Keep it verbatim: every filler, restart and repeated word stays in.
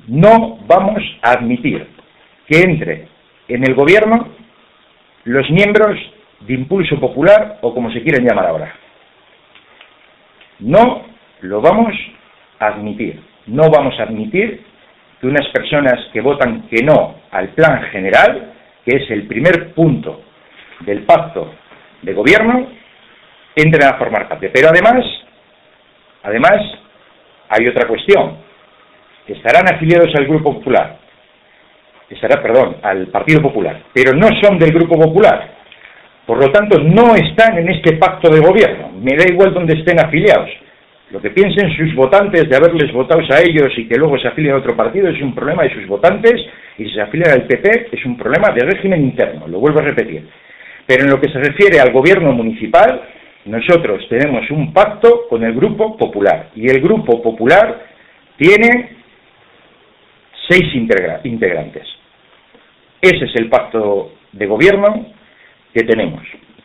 no vamos a admitir que entre en el gobierno los miembros de Impulso Popular o como se quieren llamar ahora. No lo vamos a admitir. No vamos a admitir que unas personas que votan que no al plan general, que es el primer punto del pacto de gobierno, entren a formar parte. Pero además, además, hay otra cuestión. Estarán afiliados al Grupo Popular, estará, perdón, al Partido Popular, pero no son del Grupo Popular. Por lo tanto, no están en este pacto de gobierno. Me da igual donde estén afiliados. Lo que piensen sus votantes de haberles votado a ellos y que luego se afilian a otro partido es un problema de sus votantes, y si se afilian al P P es un problema de régimen interno, lo vuelvo a repetir. Pero en lo que se refiere al gobierno municipal, nosotros tenemos un pacto con el Grupo Popular, y el Grupo Popular tiene seis integra integrantes. Ese es el pacto de gobierno que tenemos.